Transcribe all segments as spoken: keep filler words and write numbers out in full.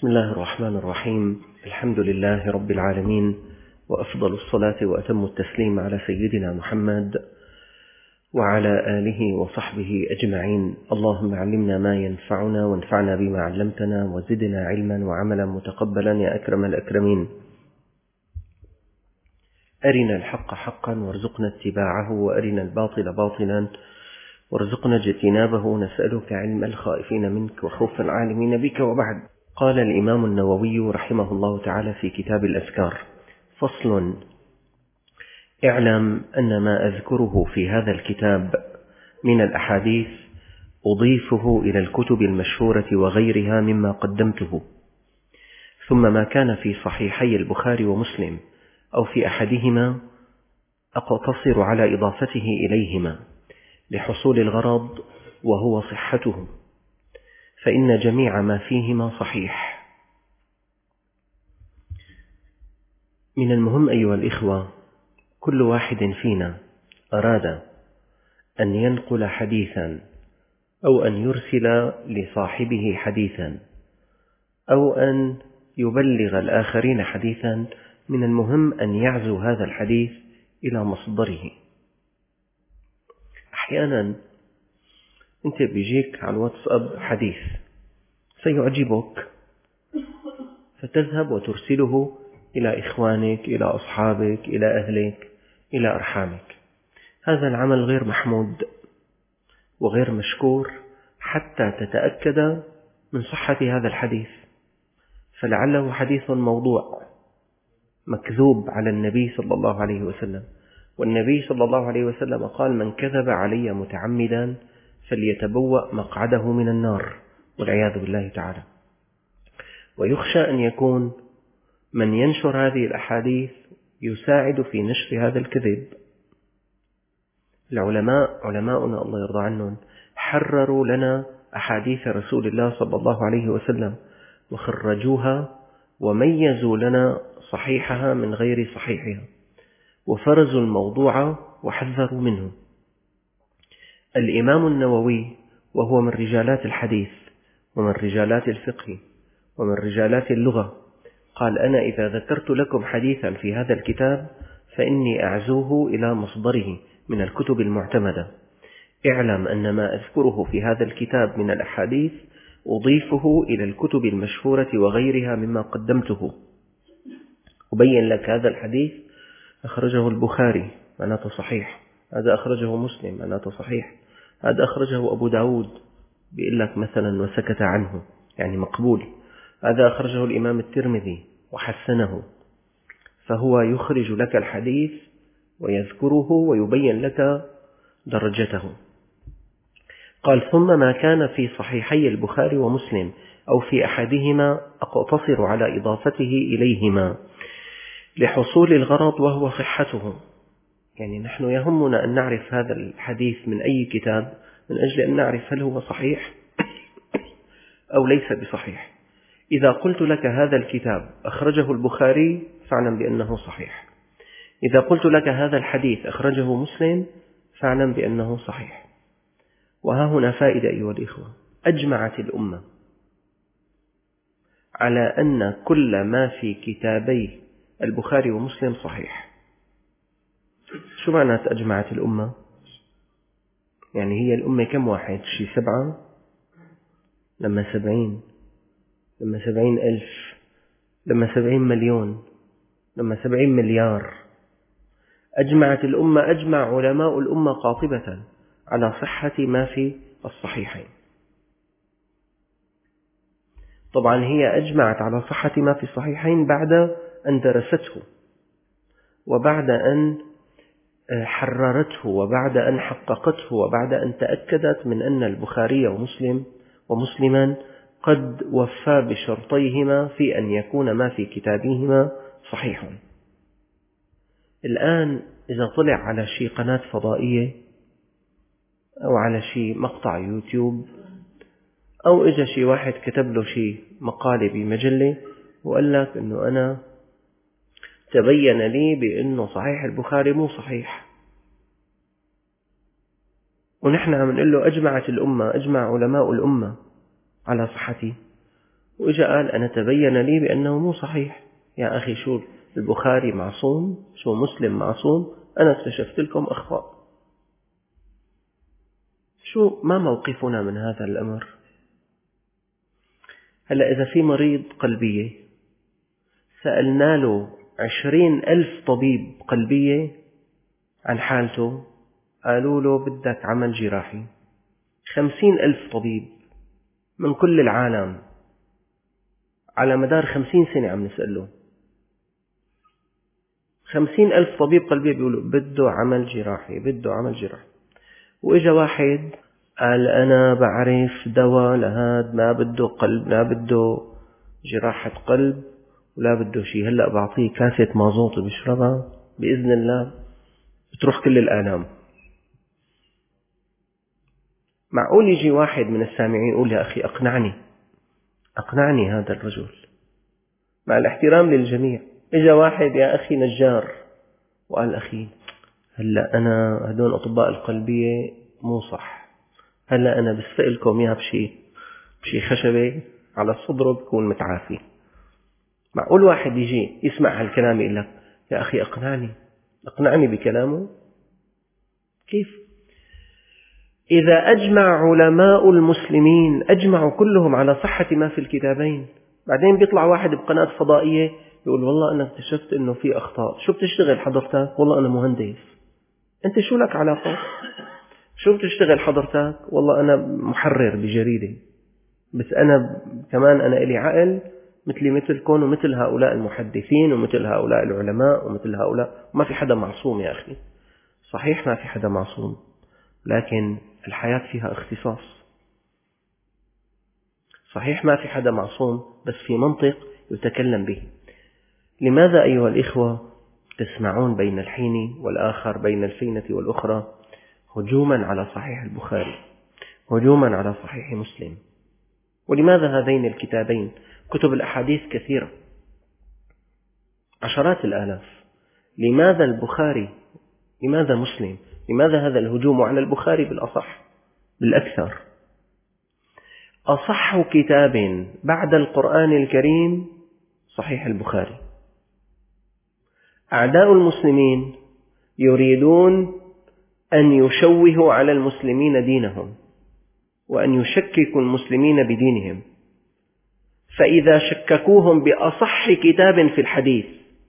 بسم الله الرحمن الرحيم. الحمد لله رب العالمين، وأفضل الصلاة وأتم التسليم على سيدنا محمد وعلى آله وصحبه أجمعين. اللهم علمنا ما ينفعنا وانفعنا بما علمتنا وزدنا علما وعملا متقبلا يا أكرم الأكرمين. أرنا الحق حقا وارزقنا اتباعه، وأرنا الباطل باطلا وارزقنا اجتنابه، نسألك علم الخائفين منك وخوف العالمين بك. وبعد، قال الإمام النووي رحمه الله تعالى في كتاب الأذكار: فصل: اعلم أن ما أذكره في هذا الكتاب من الأحاديث أضيفه إلى الكتب المشهورة وغيرها مما قدمته، ثم ما كان في صحيحي البخاري ومسلم أو في أحدهما أقتصر على إضافته إليهما لحصول الغرض وهو صحته، فإن جميع ما فيهما صحيح. من المهم أيها الإخوة، كل واحد فينا أراد أن ينقل حديثا أو أن يرسل لصاحبه حديثا أو أن يبلغ الآخرين حديثا، من المهم أن يعزو هذا الحديث إلى مصدره. أحيانا أنت بيجيك على الواتساب حديث سيعجبك، فتذهب وترسله إلى إخوانك، إلى أصحابك، إلى أهلك، إلى أرحامك. هذا العمل غير محمود وغير مشكور حتى تتأكد من صحة هذا الحديث، فلعله حديث موضوع مكذوب على النبي صلى الله عليه وسلم، والنبي صلى الله عليه وسلم قال: من كذب علي متعمدا فليتبوأ مقعده من النار، والعياذ بالله تعالى. ويخشى أن يكون من ينشر هذه الأحاديث يساعد في نشر هذا الكذب. العلماء علماؤنا الله يرضى عنهم حرروا لنا أحاديث رسول الله صلى الله عليه وسلم وخرجوها وميزوا لنا صحيحها من غير صحيحها، وفرزوا الموضوع وحذروا منه. الإمام النووي وهو من رجالات الحديث ومن رجالات الفقه ومن رجالات اللغة قال: أنا إذا ذكرت لكم حديثا في هذا الكتاب فإني أعزوه إلى مصدره من الكتب المعتمدة. اعلم أن ما أذكره في هذا الكتاب من الأحاديث أضيفه إلى الكتب المشهورة وغيرها مما قدمته. أبين لك هذا الحديث أخرجه البخاري معناته صحيح، هذا أخرجه مسلم معناته صحيح، هذا أخرجه أبو داود بيقول لك مثلا وسكت عنه يعني مقبول، هذا أخرجه الإمام الترمذي وحسنه. فهو يخرج لك الحديث ويذكره ويبين لك درجته. قال: ثم ما كان في صحيحي البخاري ومسلم أو في أحدهما أقتصر على إضافته إليهما لحصول الغرض وهو صحته. يعني نحن يهمنا أن نعرف هذا الحديث من أي كتاب من أجل أن نعرف هل هو صحيح أو ليس بصحيح. إذا قلت لك هذا الكتاب أخرجه البخاري فاعلم بأنه صحيح، إذا قلت لك هذا الحديث أخرجه مسلم فاعلم بأنه صحيح. وها هنا فائدة أيها الإخوة: أجمعت الأمة على أن كل ما في كتابي البخاري ومسلم صحيح. شو معنى أجمعت الأمة؟ يعني هي الأمة كم واحد؟ شي سبعة؟ لما سبعين؟ لما سبعين ألف؟ لما سبعين مليون؟ لما سبعين مليار؟ أجمعت الأمة، أجمع علماء الأمة قاطبة على صحة ما في الصحيحين. طبعا هي أجمعت على صحة ما في الصحيحين بعد أن درسته وبعد أن حررته وبعد أن حققته وبعد أن تأكدت من أن البخاري ومسلم ومسلما قد وفى بشرطيهما في أن يكون ما في كتابهما صحيح. الآن إذا طلع على شي قناة فضائية أو على شي مقطع يوتيوب أو إجا شي واحد كتب له شي مقالة بمجلة وقال لك أنه أنا تبين لي بأنه صحيح البخاري مو صحيح، ونحن عم نقول له أجمعت الأمة، أجمع علماء الأمة على صحته، وإجا قال أنا تبين لي بأنه مو صحيح. يا أخي شو البخاري معصوم؟ شو مسلم معصوم؟ أنا اكتشفت لكم أخطاء. شو ما موقفنا من هذا الأمر؟ هلأ إذا في مريض قلبية سألنا له عشرين ألف طبيب قلبية عن حالته، قالوا له بدك عمل جراحي. خمسين ألف طبيب من كل العالم على مدار خمسين سنة عم نسأله، خمسين ألف طبيب قلبي بيقولوا بده عمل جراحي بده عمل جراحي. وإجا واحد قال أنا بعرف دواء لهذا ما بده قلب، لا بده جراحة قلب ولا بده شيء، هلأ بعطيه كاسة مازوت بيشربها بإذن الله بتروح كل الآلام. معقول يجي واحد من السامعين يقول يا أخي أقنعني أقنعني هذا الرجل؟ مع الاحترام للجميع، إجا واحد يا أخي نجار وقال أخي هلأ أنا هدول أطباء القلبية مو صح، هلأ أنا بسألكم إياها بشي بشي خشبة على صدره بكون متعافي. معقول واحد يجي يسمع هالكلام يقول لك يا أخي أقنعني أقنعني بكلامه؟ كيف؟ إذا أجمع علماء المسلمين أجمعوا كلهم على صحة ما في الكتابين، بعدين بيطلع واحد بقناة فضائية يقول والله أنا اكتشفت أنه في أخطاء. شو بتشتغل حضرتك؟ والله أنا مهندس. أنت شو لك علاقة؟ شو بتشتغل حضرتك؟ والله أنا محرر بجريدة. بس أنا كمان أنا إلي عقل مثلي مثلكم ومثل هؤلاء المحدثين ومثل هؤلاء العلماء ومثل هؤلاء. ما في حدا معصوم يا أخي، صحيح ما في حدا معصوم، لكن الحياة فيها اختصاص. صحيح ما في حدا معصوم، بس في منطق يتكلم به. لماذا أيها الإخوة تسمعون بين الحين والآخر، بين الفينة والأخرى، هجوما على صحيح البخاري، هجوما على صحيح مسلم؟ ولماذا هذين الكتابين؟ كتب الأحاديث كثيرة عشرات الآلاف. لماذا البخاري؟ لماذا مسلم؟ لماذا هذا الهجوم على البخاري بالأصح بالأكثر؟ أصح كتاب بعد القرآن الكريم صحيح البخاري. أعداء المسلمين يريدون أن يشوهوا على المسلمين دينهم وأن يشككوا المسلمين بدينهم، فإذا شككوهم بأصح كتاب في الحديث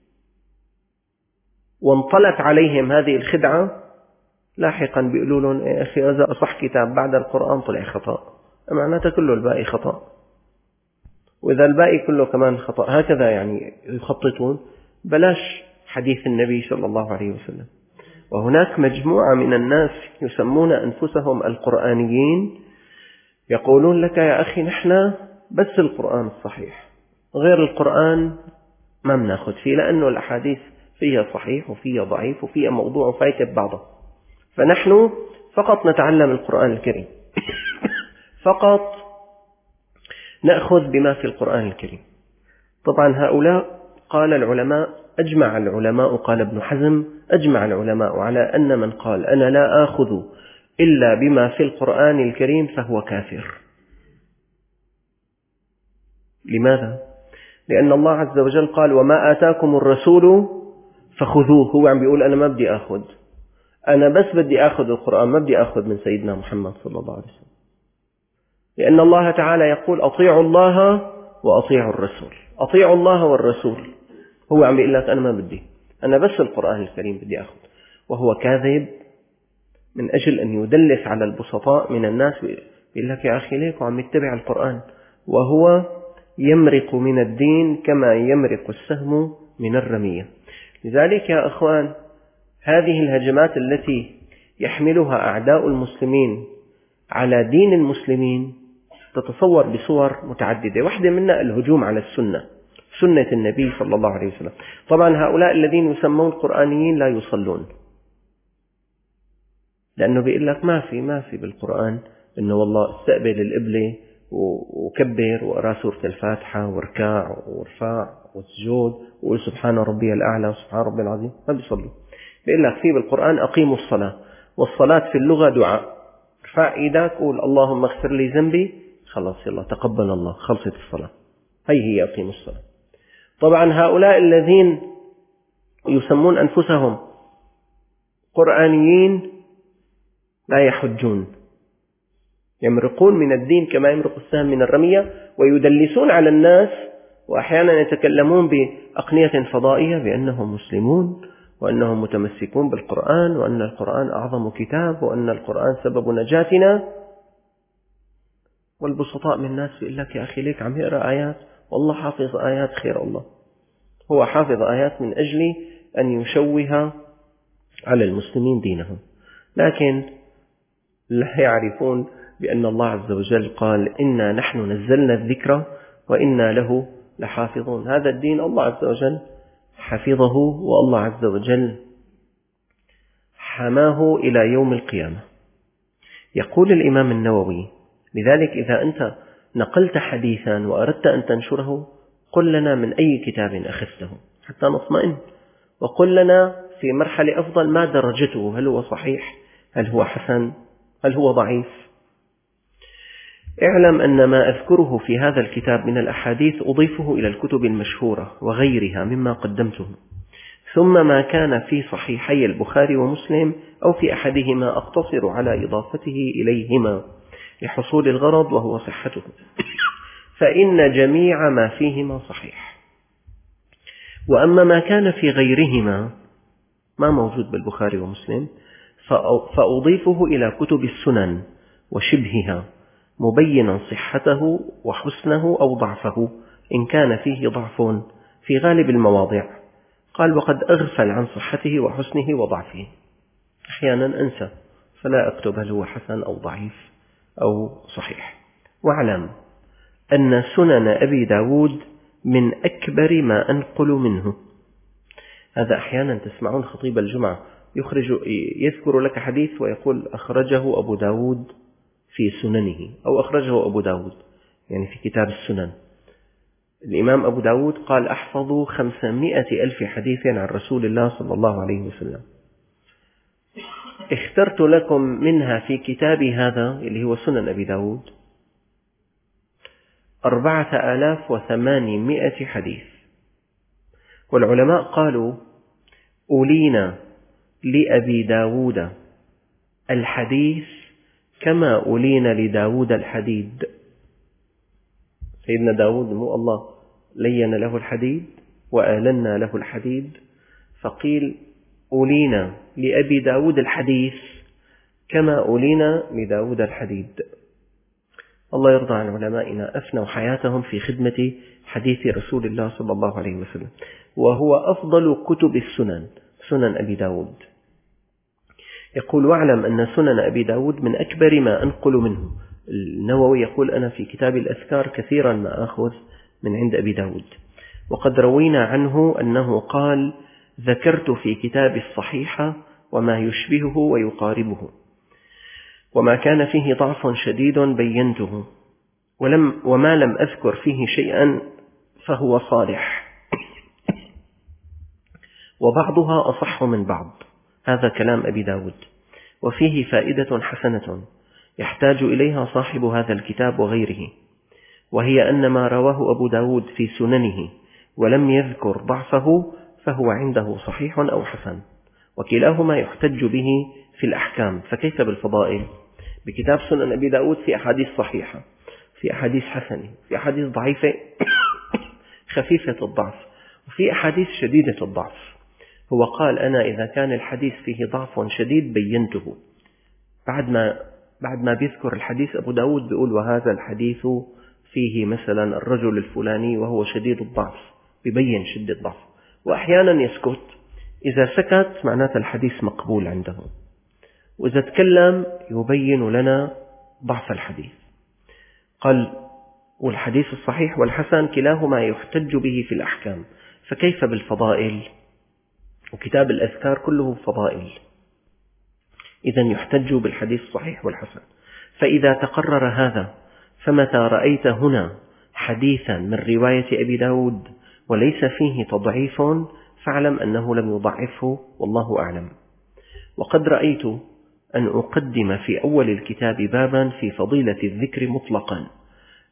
وانطلت عليهم هذه الخدعة، لاحقا بيقولوا لهم يا أخي هذا أصح كتاب بعد القرآن طلع خطأ، معناته كله الباقي خطأ، وإذا الباقي كله كمان خطأ. هكذا يعني يخططون. بلاش حديث النبي صلى الله عليه وسلم. وهناك مجموعة من الناس يسمون أنفسهم القرآنيين يقولون لك يا أخي نحن بس القرآن الصحيح، غير القرآن ما بناخذ فيه، لأنه الأحاديث فيها صحيح وفيها ضعيف وفيها موضوع وفايتة ببعضها، فنحن فقط نتعلم القرآن الكريم، فقط نأخذ بما في القرآن الكريم. طبعا هؤلاء قال العلماء أجمع العلماء قال ابن حزم أجمع العلماء على أن من قال أنا لا آخذ إلا بما في القرآن الكريم فهو كافر. لماذا؟ لأن الله عز وجل قال وما آتاكم الرسول فخذوه. هو عم بيقول أنا ما بدي أخذ، أنا بس بدي أخذ القرآن، ما بدي أخذ من سيدنا محمد صلى الله عليه وسلم. لأن الله تعالى يقول أطيعوا الله وأطيعوا الرسول، أطيعوا الله والرسول. هو عم بيقول لك أنا ما بدي، أنا بس القرآن الكريم بدي أخذ، وهو كاذب من أجل أن يدلس على البسطاء من الناس. بيقول لك يا أخي ليك وعم يتبع القرآن، وهو يمرق من الدين كما يمرق السهم من الرمية. لذلك يا أخوان هذه الهجمات التي يحملها أعداء المسلمين على دين المسلمين تتصور بصور متعددة. واحدة منها الهجوم على السنة، سنة النبي صلى الله عليه وسلم. طبعا هؤلاء الذين يسمون القرآنيين لا يصلون، لأنه بيقول لك ما في ما في بالقرآن إنه والله استقبل القبلة وكبر وقرأ سورة الفاتحة واركع وارفع وسجود وقول سبحان ربي الأعلى وسبحان ربي العظيم. ما بيصلوا. بيقول لك في بالقرآن أقيموا الصلاة، والصلاة في اللغة دعاء، ارفع إيدك قول اللهم اغفر لي ذنبي، خلاص يلا تقبل الله، خلصت الصلاة. هي هي أقيموا الصلاة. طبعا هؤلاء الذين يسمون أنفسهم قرآنيين لا يحجون، يمرقون من الدين كما يمرق السهم من الرمية، ويدلسون على الناس، وأحيانا يتكلمون بأقنية فضائية بأنهم مسلمون وأنهم متمسكون بالقرآن وأن القرآن أعظم كتاب وأن القرآن سبب نجاتنا. والبسطاء من الناس يقول لك يا أخي ليك عم يقرأ آيات، والله حافظ آيات خير الله، هو حافظ آيات من أجل أن يشوه على المسلمين دينهم، لكن لا يعرفون بأن الله عز وجل قال إنا نحن نزلنا الذكر وإنا له لحافظون. هذا الدين الله عز وجل حفظه، والله عز وجل حماه إلى يوم القيامة. يقول الإمام النووي: لذلك إذا أنت نقلت حديثا وأردت أن تنشره قل لنا من أي كتاب أخذته حتى نطمئن، وقل لنا في مرحلة أفضل ما درجته، هل هو صحيح، هل هو حسن، هل هو ضعيف. اعلم أن ما أذكره في هذا الكتاب من الأحاديث أضيفه إلى الكتب المشهورة وغيرها مما قدمته، ثم ما كان في صحيحي البخاري ومسلم أو في أحدهما أقتصر على إضافته إليهما لحصول الغرض وهو صحته، فإن جميع ما فيهما صحيح. وأما ما كان في غيرهما ما موجود بالبخاري ومسلم فأضيفه إلى كتب السنن وشبهها مبينا صحته وحسنه أو ضعفه إن كان فيه ضعف في غالب المواضع. قال: وقد أغفل عن صحته وحسنه وضعفه، أحيانا أنسى فلا أكتب هل هو حسن أو ضعيف أو صحيح. واعلم أن سنن أبي داود من أكبر ما أنقل منه. هذا أحيانا تسمعون خطيب الجمعة يخرج يذكر لك حديث ويقول أخرجه أبو داود في سننه، أو أخرجه أبو داود يعني في كتاب السنن. الإمام أبو داود قال: أحفظ خمسمائة ألف حديث عن رسول الله صلى الله عليه وسلم، اخترت لكم منها في كتابي هذا اللي هو سنن أبي داود أربعة آلاف وثمانمائة حديث. والعلماء قالوا: أولينا لأبي داود الحديث كما أولينا لداود الحديد. سيدنا داود مو الله لين له الحديد وآلنا له الحديد، فقيل أولينا لأبي داود الحديث كما أولينا لداود الحديد. الله يرضى عن علمائنا أفنوا حياتهم في خدمة حديث رسول الله صلى الله عليه وسلم، وهو أفضل كتب السنن سنن أبي داود. يقول: واعلم أن سنن أبي داود من أكبر ما أنقل منه. النووي يقول: أنا في كتاب الأذكار كثيرا ما أخذ من عند أبي داود، وقد روينا عنه أنه قال: ذكرت في كتاب الصحيحة وما يشبهه ويقاربه، وما كان فيه ضعف شديد بينته، ولم وما لم أذكر فيه شيئا فهو صالح، وبعضها أصح من بعض. هذا كلام أبي داود، وفيه فائدة حسنة يحتاج إليها صاحب هذا الكتاب وغيره، وهي أن ما رواه أبو داود في سننه ولم يذكر ضعفه فهو عنده صحيح أو حسن، وكلاهما يحتج به في الأحكام. فكيف بالفضائل؟ بكتاب سنن أبي داود في أحاديث صحيحة، في أحاديث حسنة، في أحاديث ضعيفة خفيفة الضعف، وفي أحاديث شديدة الضعف. هو قال: أنا إذا كان الحديث فيه ضعف شديد بينته. بعد ما بعد ما بيذكر الحديث أبو داود بيقول: وهذا الحديث فيه مثلا الرجل الفلاني وهو شديد الضعف، بيبين شدة الضعف. وأحيانا يسكت، إذا سكت معناته الحديث مقبول عنده، وإذا تكلم يبين لنا ضعف الحديث. قال: والحديث الصحيح والحسن كلاهما يحتج به في الأحكام، فكيف بالفضائل؟ وكتاب الأذكار كله فضائل، إذن يحتج بالحديث الصحيح والحسن. فإذا تقرر هذا، فمتى رأيت هنا حديثا من رواية أبي داود وليس فيه تضعيف فاعلم أنه لم يضعفه، والله أعلم. وقد رأيت أن أقدم في أول الكتاب بابا في فضيلة الذكر مطلقا،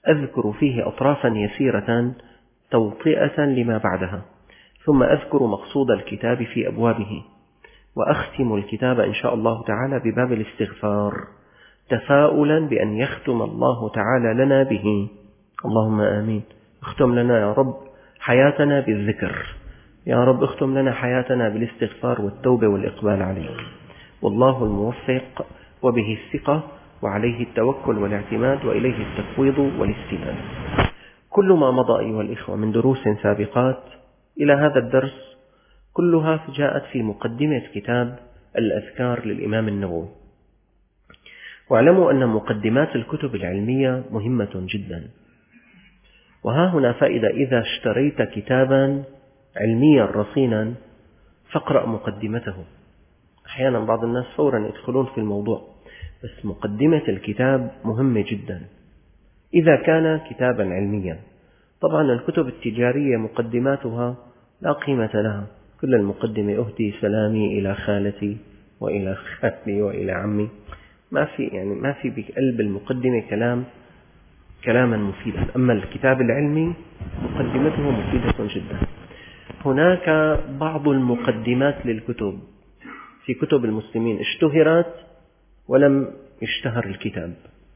أذكر فيه أطرافا يسيرة توطئة لما بعدها، ثم أذكر مقصود الكتاب في أبوابه، وأختم الكتاب إن شاء الله تعالى بباب الاستغفار، تفاؤلا بأن يختم الله تعالى لنا به. اللهم آمين. اختم لنا يا رب حياتنا بالذكر، يا رب اختم لنا حياتنا بالاستغفار والتوبة والإقبال عليك. والله الموفق، وبه الثقة، وعليه التوكل والاعتماد، وإليه التفويض والاستناد. كل ما مضى أيها الإخوة من دروس سابقات إلى هذا الدرس كلها جاءت في مقدمة كتاب الأذكار للإمام النووي. واعلموا أن مقدمات الكتب العلمية مهمة جدا. وها هنا فائدة: إذا اشتريت كتابا علميا رصينا فاقرأ مقدمته. أحيانا بعض الناس فورا يدخلون في الموضوع، بس مقدمة الكتاب مهمة جدا إذا كان كتابا علميا. طبعا الكتب التجارية مقدماتها لا قيمة لها، كل المقدمة أهدي سلامي إلى خالتي وإلى خالي وإلى عمي، ما في يعني ما في بقلب المقدمة كلام كلاما مفيدا. أما الكتاب العلمي مقدمته مفيدة جدا. هناك بعض المقدمات للكتب في كتب المسلمين اشتهرت ولم يشتهر الكتاب،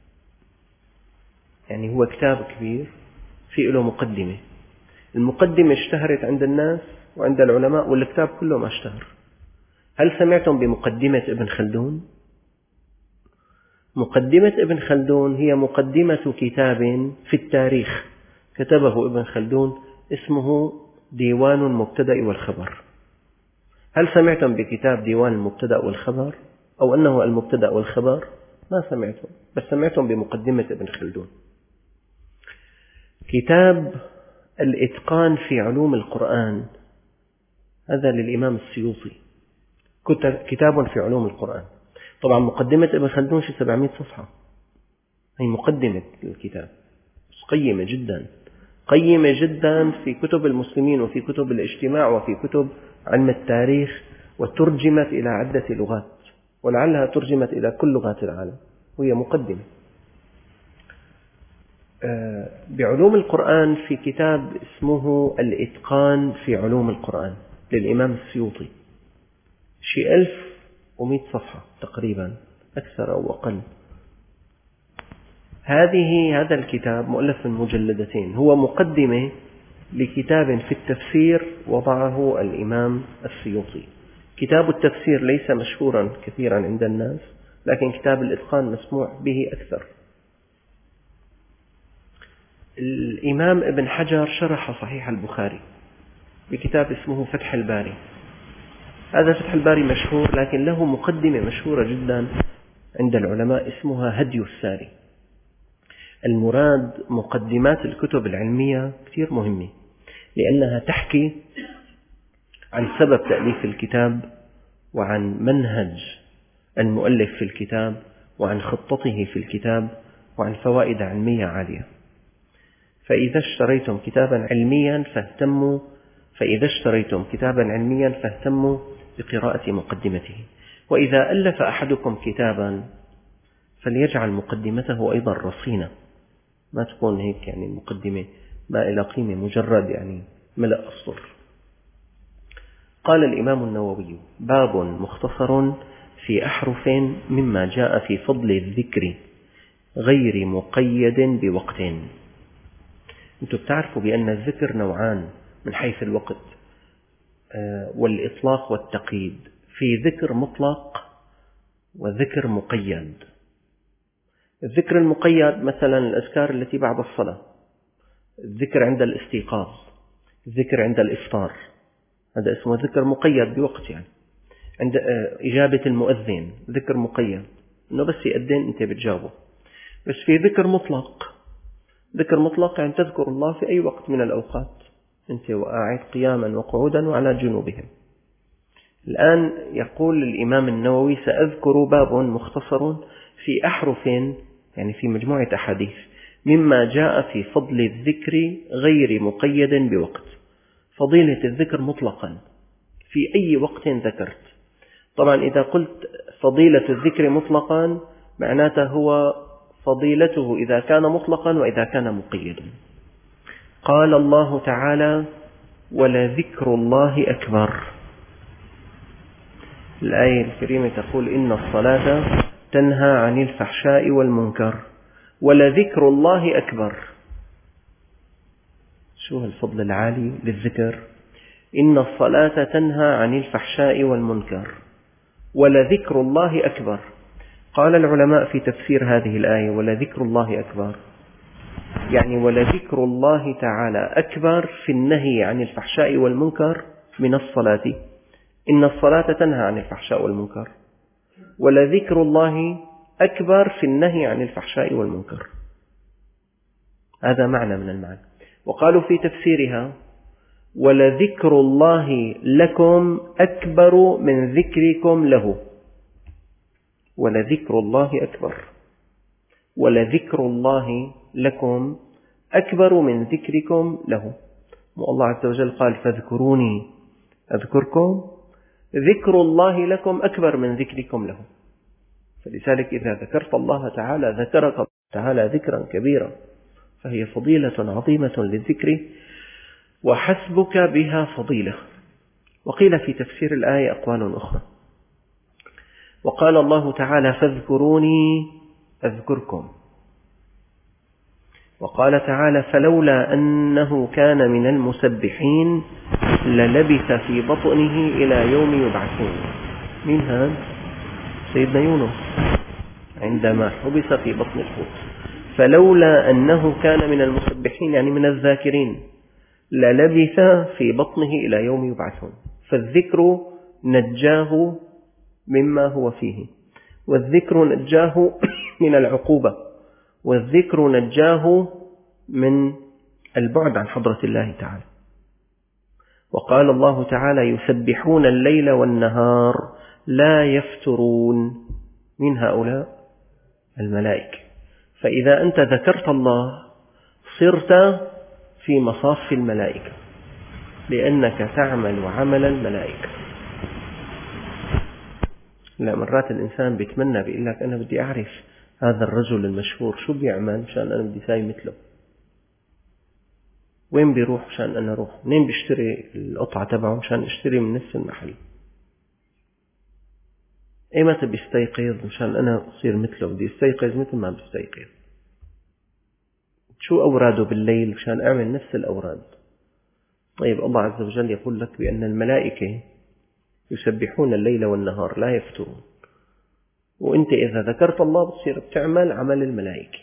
يعني هو كتاب كبير في له مقدمة، المقدمة اشتهرت عند الناس وعند العلماء والكتاب كله ما اشتهر. هل سمعتم بمقدمة ابن خلدون؟ مقدمة ابن خلدون هي مقدمة كتاب في التاريخ كتبه ابن خلدون اسمه ديوان المبتدأ والخبر. هل سمعتم بكتاب ديوان المبتدأ والخبر أو أنه المبتدأ والخبر؟ ما سمعتم، بس سمعتم بمقدمة ابن خلدون. كتاب الإتقان في علوم القرآن هذا للإمام السيوطي، كتاب في علوم القرآن. طبعا مقدمة ابن خلدون في سبعمائة صفحة، هي مقدمة الكتاب قيمة جدا، قيمة جدا في كتب المسلمين وفي كتب الاجتماع وفي كتب علم التاريخ، وترجمت إلى عدة لغات ولعلها ترجمت إلى كل لغات العالم، وهي مقدمة. بعلوم القرآن في كتاب اسمه الإتقان في علوم القرآن للإمام السيوطي، شيء ألف ومئة صفحة تقريبا، أكثر أو أقل. هذه هذا الكتاب مؤلف من مجلدتين، هو مقدمة لكتاب في التفسير وضعه الإمام السيوطي. كتاب التفسير ليس مشهورا كثيرا عند الناس، لكن كتاب الإتقان مسموع به أكثر. الإمام ابن حجر شرح صحيح البخاري بكتاب اسمه فتح الباري. هذا فتح الباري مشهور، لكن له مقدمة مشهورة جدا عند العلماء اسمها هدي الساري. المراد مقدمات الكتب العلمية كثير مهمة، لأنها تحكي عن سبب تأليف الكتاب، وعن منهج المؤلف في الكتاب، وعن خطته في الكتاب، وعن فوائد علمية عالية. فإذا اشتريتم كتابا علميا فاهتموا فإذا اشتريتم كتابا علميا فاهتموا بقراءة مقدمته. وإذا ألف أحدكم كتابا فليجعل مقدمته أيضا رصينة، ما تكون هيك يعني مقدمة ما إلى قيمة، مجرد يعني ملء الصدر. قال الإمام النووي: باب مختصر في أحرف مما جاء في فضل الذكر غير مقيد بوقت. أنتم بتعرفوا بأن الذكر نوعان من حيث الوقت والإطلاق والتقييد، في ذكر مطلق وذكر مقيد. الذكر المقيد مثلا الأذكار التي بعد الصلاة، الذكر عند الاستيقاظ، الذكر عند الإفطار، هذا اسمه ذكر مقيد بوقت، يعني عند إجابة المؤذن ذكر مقيد، إنه بس يأذن أنت بتجاوبه. بس في ذكر مطلق، ذكر مطلق يعني تذكر الله في أي وقت من الأوقات أنت وقاعد قياما وقعودا وعلى جنوبهم. الآن يقول الإمام النووي: سأذكر باب مختصر في أحرف، يعني في مجموعة أحاديث، مما جاء في فضل الذكر غير مقيد بوقت. فضيلة الذكر مطلقا في أي وقت ذكرت. طبعا إذا قلت فضيلة الذكر مطلقا معناته هو فضيلته إذا كان مطلقا وإذا كان مقيدا. قال الله تعالى: ولذكر الله أكبر. الآية الكريمة تقول: إن الصلاة تنهى عن الفحشاء والمنكر، ولذكر الله أكبر. شو الفضل العالي للذكر؟ إن الصلاة تنهى عن الفحشاء والمنكر، ولذكر الله أكبر. قال العلماء في تفسير هذه الآية: ولذكر الله أكبر، يعني ولذكر الله تعالى أكبر في النهي عن الفحشاء والمنكر من الصلاة. إن الصلاة تنهى عن الفحشاء والمنكر، ولذكر الله أكبر في النهي عن الفحشاء والمنكر. هذا معنى من المعنى. وقالوا في تفسيرها: ولذكر الله لكم أكبر من ذكركم له. ولذكر الله أكبر، ولذكر الله لكم أكبر من ذكركم له. والله عز وجل قال: فاذكروني أذكركم. ذكر الله لكم أكبر من ذكركم له. فلذلك إذا ذكرت الله تعالى ذكرك الله تعالى ذكرا كبيرا، فهي فضيلة عظيمة للذكر، وحسبك بها فضيلة. وقيل في تفسير الآية أقوال أخرى. وقال الله تعالى: فاذكروني أذكركم. وقال تعالى: فلولا أنه كان من المسبحين للبث في بطنه إلى يوم يبعثون. من هذا؟ سيدنا يونس عندما حبس في بطن الحوت. فلولا أنه كان من المسبحين يعني من الذاكرين للبث في بطنه إلى يوم يبعثون. فالذكر نجاه مما هو فيه، والذكر نجاه من العقوبة، والذكر نجاه من البعد عن حضرة الله تعالى. وقال الله تعالى: يسبحون الليل والنهار لا يفترون. من هؤلاء؟ الملائكة. فإذا أنت ذكرت الله صرت في مصاف الملائكة، لأنك تعمل عمل الملائكة. لا، مرات الإنسان بيتمنى بيقول لك: أنا بدي أعرف هذا الرجل المشهور شو بيعمل مشان أنا بدي ساي مثله، وين بيروح مشان أنا أروح، منين بيشتري القطعة تبعه مشان أشتري من نفس المحل، إيمتى بيستيقظ مشان أنا أصير مثله، بدي استيقظ مثل ما بيستيقظ، شو أوراده بالليل مشان أعمل نفس الأوراد. طيب الله عز وجل يقول لك بأن الملائكة يسبحون الليل والنهار لا يفترون، وأنت إذا ذكرت الله بتصير بتعمل عمل الملائكة.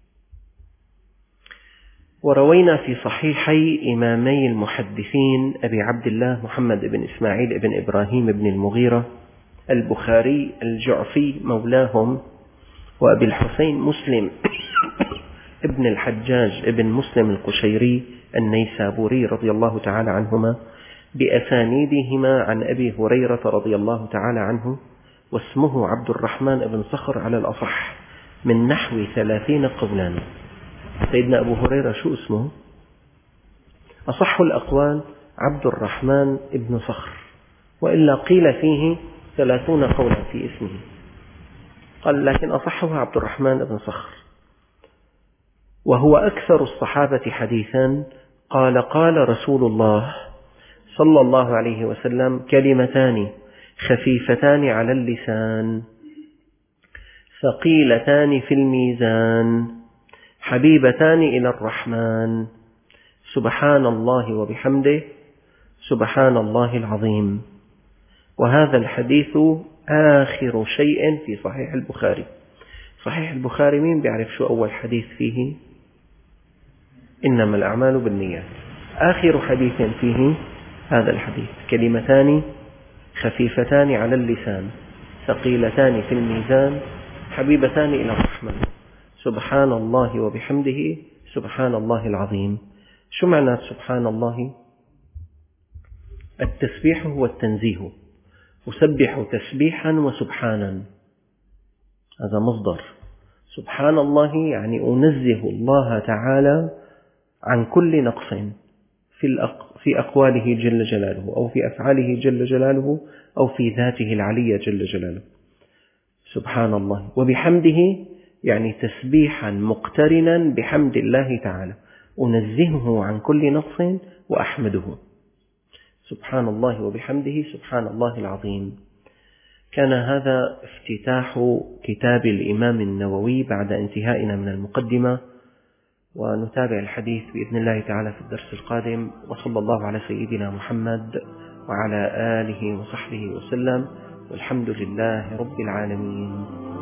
وروينا في صحيحي إمامي المحدثين أبي عبد الله محمد بن إسماعيل بن إبراهيم بن المغيرة البخاري الجعفي مولاهم، وأبي الحسين مسلم ابن الحجاج ابن مسلم القشيري النيسابوري رضي الله تعالى عنهما بأسانيدهما عن أبي هريرة رضي الله تعالى عنه، واسمه عبد الرحمن بن صخر على الأصح من نحو ثلاثين قولا. سيدنا أبو هريرة شو اسمه؟ أصح الأقوال عبد الرحمن بن صخر، وإلا قيل فيه ثلاثون قولا في اسمه، قال لكن أصحها عبد الرحمن بن صخر. وهو أكثر الصحابة حديثا قال: قال رسول الله صلى الله عليه وسلم: كلمتان خفيفتان على اللسان ثقيلتان في الميزان حبيبتان إلى الرحمن، سبحان الله وبحمده سبحان الله العظيم. وهذا الحديث آخر شيء في صحيح البخاري. صحيح البخاري مين بيعرف شو أول حديث فيه؟ إنما الأعمال بالنيات. آخر حديث فيه هذا الحديث: كلمتان خفيفتان على اللسان ثقيلتان في الميزان حبيبتان إلى الرحمن، سبحان الله وبحمده سبحان الله العظيم. شو معنى سبحان الله؟ التسبيح هو التنزيه، أسبح تسبيحا وسبحانا، هذا مصدر. سبحان الله يعني أنزه الله تعالى عن كل نقص في الأق... في أقواله جل جلاله، أو في أفعاله جل جلاله، أو في ذاته العلية جل جلاله. سبحان الله. وبحمده يعني تسبيحا مقترنا بحمد الله تعالى، أنزهه عن كل نقص وأحمده. سبحان الله وبحمده سبحان الله العظيم. كان هذا افتتاح كتاب الإمام النووي بعد انتهائنا من المقدمة، ونتابع الحديث بإذن الله تعالى في الدرس القادم. وصلى الله على سيدنا محمد وعلى آله وصحبه وسلم، والحمد لله رب العالمين.